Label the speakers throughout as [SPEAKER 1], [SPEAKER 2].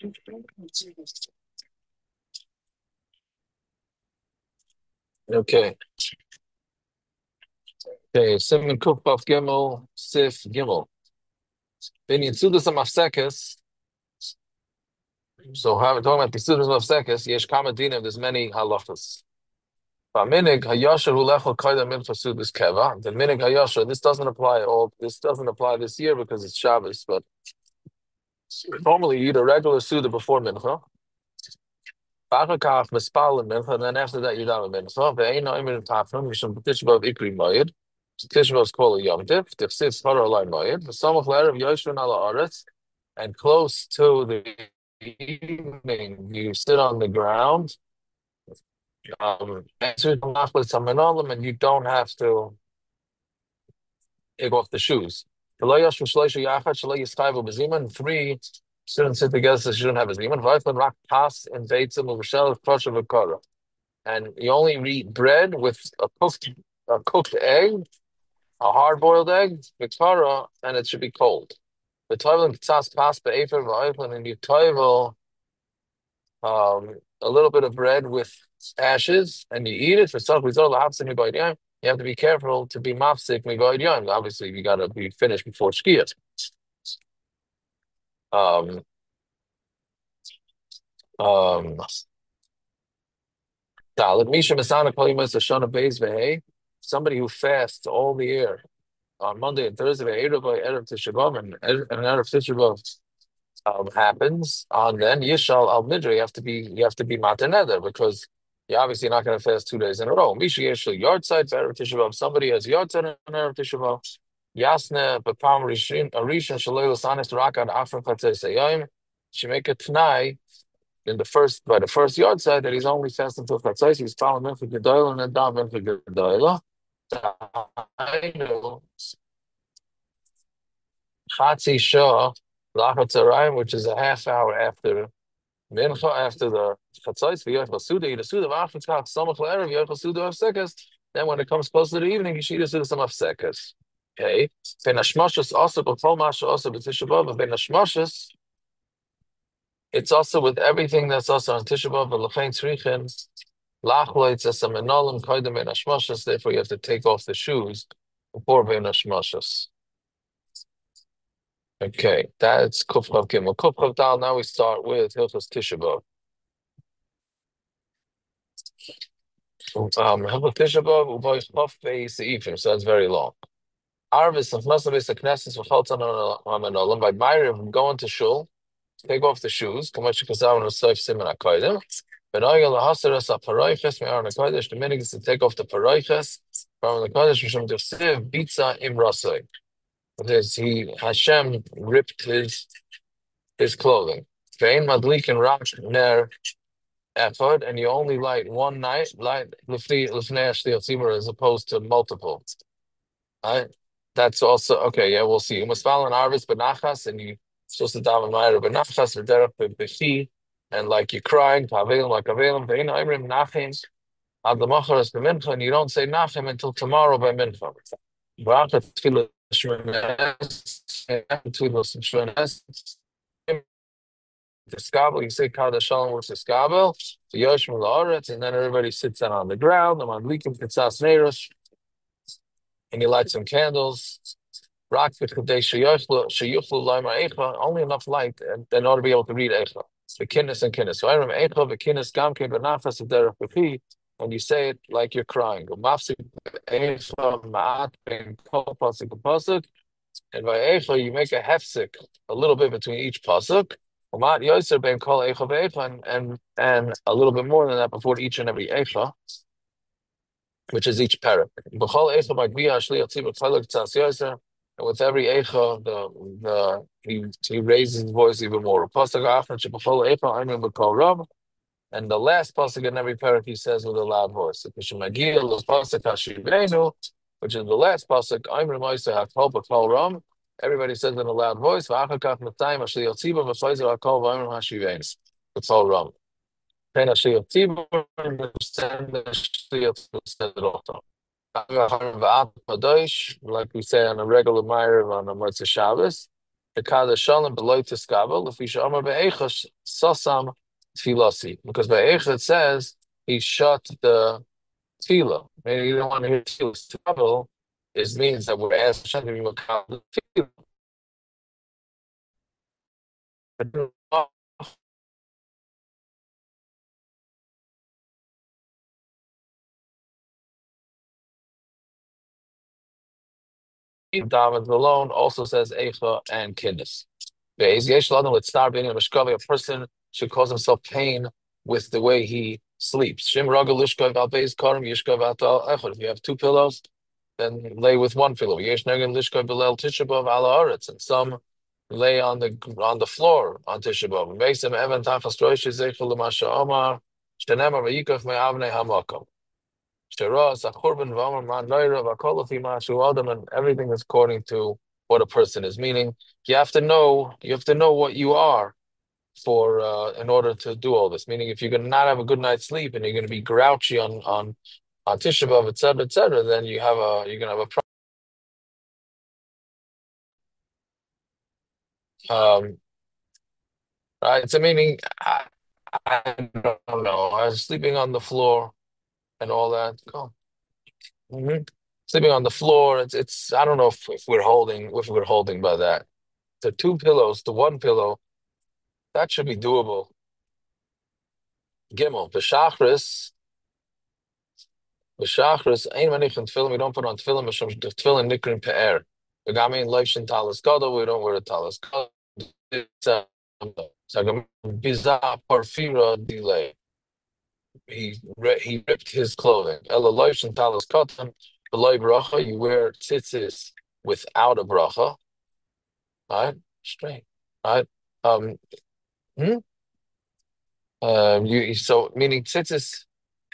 [SPEAKER 1] Okay. Okay. Simon Kufaf Gimel Sif Gimel. Then Yitzudas Mafsekes. So how we're talking about the Yitzudas Mafsekes, Yesh Kama Dinim, there's many halachas. Minig Hayasher Hulechel Kaida Min Fasudas Keva. The Minig Hayasher, this doesn't apply this year because it's Shabbos, but normally you eat a regular Suda before Mincha. Bachakach Mispal Mincha, and then after that you daven Mincha. Ve'eino Imin Tafnum, Mishum Tishbav Ikri Moed. Tishbav is called a Yom Tif. Tichsitz Hara Alai Moed. The Samach Le'erev Yoshvin Ala Aretz. And close to the evening, you sit on the ground, and you don't have to take off the shoes. Three shouldn't sit together, so shouldn't have a zeman. And you only eat bread with a cooked egg, a hard-boiled egg, vikara, and it should be cold. The toivel tzas pas be'efer v'oiflin, and you toivel a little bit of bread with ashes, and you eat it for some result. You have to be careful to be mafsik mivoid yom. Obviously, you got to be finished before shkiyah. Um, um, somebody who fasts all the year on Monday and Thursday, Erev Tisha B'Av, and Erev Tisha B'Av happens on then Yishal al Midri. You have to be mataneder because you're obviously not going to fast 2 days in a row. Misha Yishal yard side Erev Tisha B'Av. Somebody has yard side on Erev Tisha B'Av. Yasne b'pam rishon shalei l'sanis rakad after chatzos hayom. She make a t'nai by the first yard side that he's only fasting until chatzos. He's following him for gedolah and then daven for gedolah. Chatzi shah lachat which is a half hour after mincha, after the chatzos. V'yochel suda, eat a suda v'achas kach samach le'erev yochel suda afsekas. Then when it comes close to the evening, you should eat a suda some afsekas. Okay. Ben hashmashas also b'kol masha also b'tisha b'av. But ben hashmashas, it's also with everything that's also on Tisha B'av. V'lechein tzrichin lachloitz esam enolim koydem ben hashmashas. Therefore, you have to take off the shoes before ben hashmashas. Okay, that's Kufrav Gimel. Kufrav Dal. Now we start with Hilchos Tisha B'av. Hilchos Tisha B'av uboy chof seifim. So that's very long. Arvis of Masabis the Knesset v'chaltzan on enolim by Myriv going to shul. Take off the shoes. Kamash Kazav and Saif Siman HaKoidim. Benoyga lahasaras ha-paroiches me'aron HaKodesh. The minig is to take off the paroiches from the Kodesh Mishum Tifsiv Bitza Im Rasoi. Hashem ripped his clothing. Ve'en madlik and rach ner echad, and you only light one light lifnei ashli tzimur as opposed to multiple. Right? That's also okay. Yeah, we'll see. Umaspal and arvis benachas, and you supposed to daven ma'ir benachas or derech bechi, and like you're crying, pavelim like avelim. Ve'en imrim nachim ad lemacharas b'mincha, and you don't say nachim until tomorrow by mincha. Brachat tefillah shmones, tefillah shmones. The skabel, you say Kaddish Shalom with the skabel, the Yoshim La'aretz, and then everybody sits down on the ground. The Madlikim Kitzas Neiros, and you light some candles. Rak v'chadei sheyuchlu laimar eicha, only enough light in order to be able to read eicha. The kinnis and kinnis. So I remember eicha v'kinnis gamke b'nafas derech b'chi, and you say it like you're crying. Mafsik eicha ma'at ben kol pasuk pasuk, and by eicha you make a hefsik, a little bit between each pasuk. And a little bit more than that before each and every eicha, which is each parak. And with every eicha, he raises his voice even more. And the last pasuk in every parak he says with a loud voice. Which is the last pasuk. Everybody says in a loud voice. The Paul Ram. Like we say on a regular Meir on a Motzei Shabbos. Because Be'echa it says he shut the tefillah. Meaning you don't want to hear tefillah trouble. It means that we're asking Hashem to be makal the tefillah. David alone also says Eicha and Kiddush. A person should cause himself pain with the way he sleeps. If you have two pillows, then lay with one pillow. And some lay on the floor on Tisha B'Av. And everything is according to what a person is. Meaning, you have to know what you are for in order to do all this. Meaning, if you're going to not have a good night's sleep and you're going to be grouchy on Tisha B'Av, etc., then you're going to have a problem. Right? So meaning, I don't know. I was sleeping on the floor and all that. Mhm. Sleeping on the floor. It's. I don't know if we're holding by that. The two pillows, the one pillow, that should be doable. Gimel, b'shachris, ein manichin tefillin. We don't put on tefillin, b'sham tefillin nikrin pe'er. V'gamin leishin talis gadol. We don't wear a talis gadol. Biza parfira delay. He ripped his clothing. Ela leishin talis katan. Below bracha, you wear tzitzis without a bracha. Right? Straight. Right? Um, hmm? So meaning tzitzis.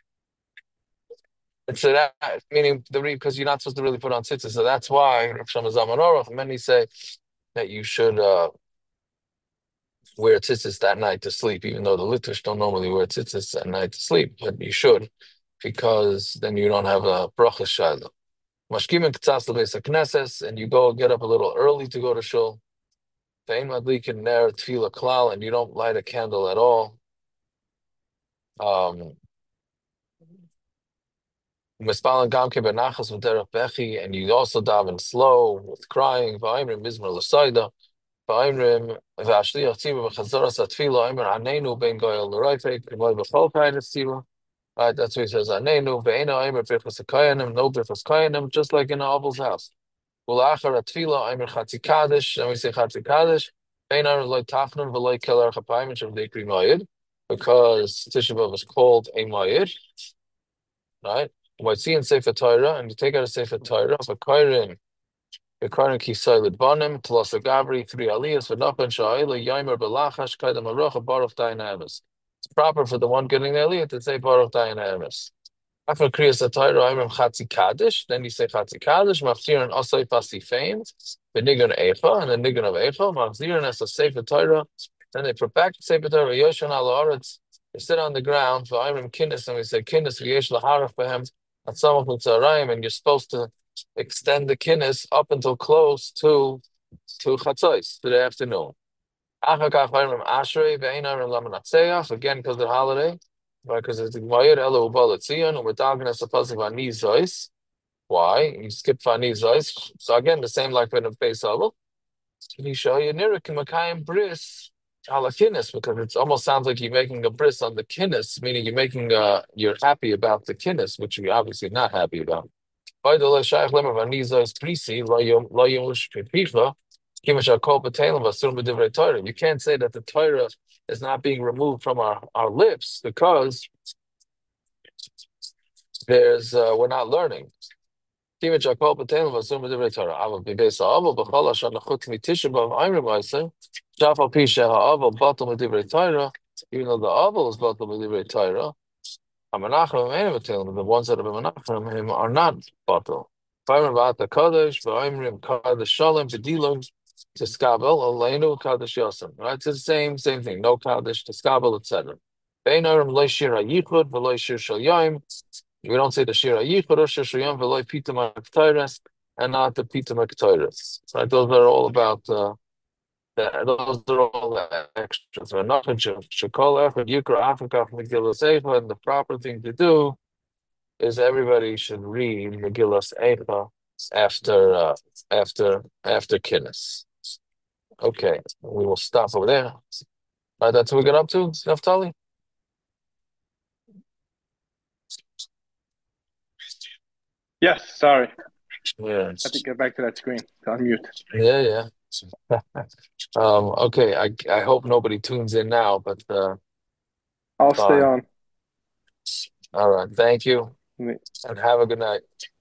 [SPEAKER 1] And so that meaning because you're not supposed to really put on tzitzis, so that's why Rav Shlomo Zalman Aruch many say that you should wear tzitzis that night to sleep, even though the Litvish don't normally wear tzitzis at night to sleep, but you should because then you don't have a bracha shayla. Mashkim k'tzas l'beis hakneses, and you get up a little early to go to shul. Ve'ein madlikin ner tefillah klal, and you don't light a candle at all. Mispalan gamke benachas v'derech bechi, and you also daven slow with crying. V'aimrim mizmor l'sayda, v'aimrim v'ashliach tzibur v'chazoras atfila, aimrim anenu ben goyel l'roifek, v'moy b'chol kainis tzibur. Right, that's what he says. Anenu ve'ena aimrim birchas hakayanim, no birchas kayanim, just like in Abel's house. Ulachar atfila aimrim chatzi kaddish, and we say chatzi kaddish. Ve'ena aimrim loy tafnun v'loy kelar chapayim shem dekri mayid, because Tisha B'Av is called a mayid, right? What see in Sefer Torah, and you take out a Sefer Torah, V'kairin kisai lidbanim, Tlosa Gabri, 3 aliyahs, V'nachan sha'ayla, Yaimer b'lachash, Kaidam arocha, Baruch Dayan Emes. It's proper for the one getting the aliyah to say Baruch Dayan Emes. After Kriyas HaTorah, Ayrim Chatzi Kaddish, then you say Chatzi Kaddish, Mafzirin Osay Pasifein, B'nigun Eicha, and the Nigun of Eicha, Mafzirin as a Sefer Torah, then they put back the Sefer Torah, Yoshan al Haaretz, they sit on the ground, V'ayrim Kinnis, and we say Kinnis, V'yesh L'harach B'hem, at Samach L'tzarayim, and you're supposed to extend the Kinnis up until close to Chatzos, to the afternoon. Achakach Ayrim Ashrei, V'ein Ayrim Lamanatseach, again, because of the holiday, because it's the Gemara Elo Ubal Tzion, and we're talking as opposed to Vani Zois. Why? You skip Vani Zois. So again, the same like in the Beis Avil. He show you Nirik Makayim Bris ala Kinnis, because it almost sounds like you're making a bris on the Kinnis, meaning you're happy about the Kinnis, which you're obviously not happy about. You can't say that the Torah is not being removed from our lips because we're not learning. Even though the Aval is batal b'divrei Torah, the ones that have been menachem are not batal. V'ayrim v'ata kadosh, v'ayrim kadosh shalom, v'dilon tiskabel aleinu kadosh yosem. Right, it's the same thing. No kadosh tiskabel, etc. Beinayrim lo shir hayichud v'lo shir shel yom. We don't say the shir hayichud or shir shel yom v'lo pitum haktoras, and not the pitum haktoras. Right, those are all about Those are all the extras. So nothing should call effort, Yukra Africa from Megillah Eifa, and the proper thing to do is everybody should read Megillah Eifa after after Kinnis. Okay, we will stop over there. That's what we get up to, Naftali?
[SPEAKER 2] Yes, sorry.
[SPEAKER 1] Yeah.
[SPEAKER 2] I have to get back to that screen to unmute.
[SPEAKER 1] Yeah, yeah. Okay, I hope nobody tunes in now, but
[SPEAKER 2] I'll stay
[SPEAKER 1] fine.
[SPEAKER 2] on.
[SPEAKER 1] All right, thank you, and have a good night.